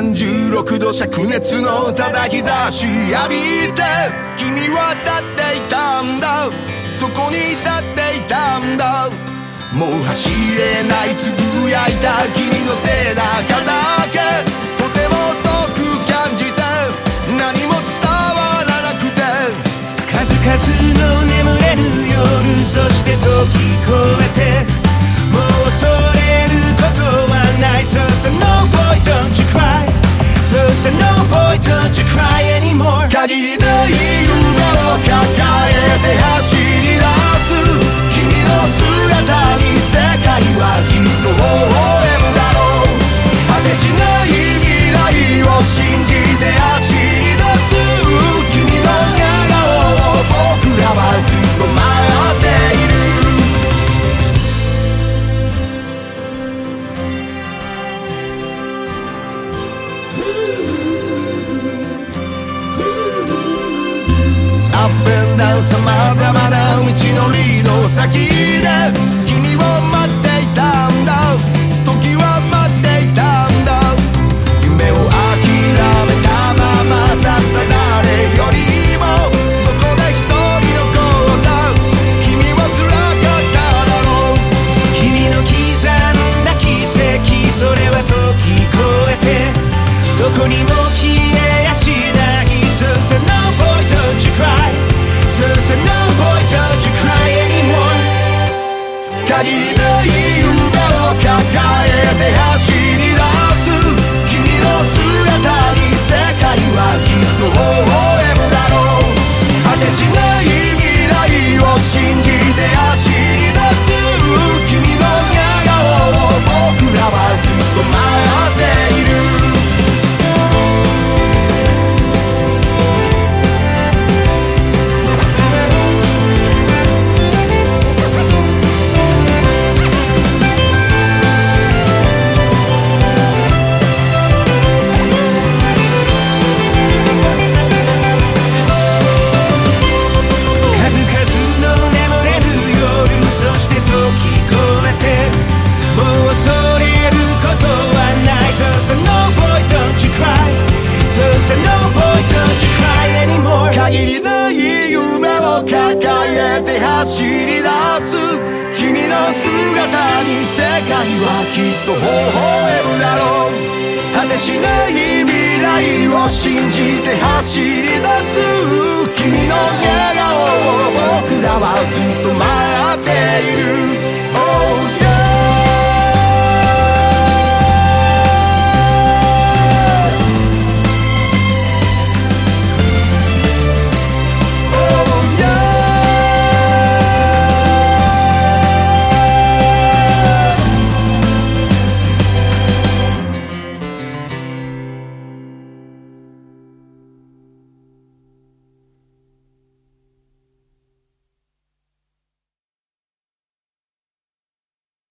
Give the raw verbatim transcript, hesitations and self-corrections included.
さんじゅうろくど灼熱のただ日差し浴びて君は立っていたんだ、そこに立っていたんだ。もう走れないつぶやいた君の背中だけとても遠く感じて何も伝わらなくて、 数々の眠れる夜、そして時越えてもう恐れることはない。 So so no boy don't you cry, So so no boy don't you cry anymore。 限りない夢を抱えて走り出す君の姿に世界はきっと微笑むだろう。果てしない未来を信じて走り出す君の笑顔を僕らはずっと待っている。アップエンダウンさまざまな道のりの先で君を待っていたんだ、時は待っていたんだ。夢を諦めたまま去った誰よりもそこで一人残った君は辛かっただろう。 君の刻んだ奇跡、それは時越えてどこにも消えやしない。 So so no boy don't you cry, So so no boy don't you cry anymore。 限りない夢を抱えて走り出す君の姿に世界はきっと微笑むだろう。果てしない未来を信じて走り出す君の笑顔を僕らはずっと待っている。限りない夢を抱えて走り出す君の姿に世界はきっと微笑むだろう。果てしない未来を信じて走り出す君の笑顔を僕らはずっと待っている。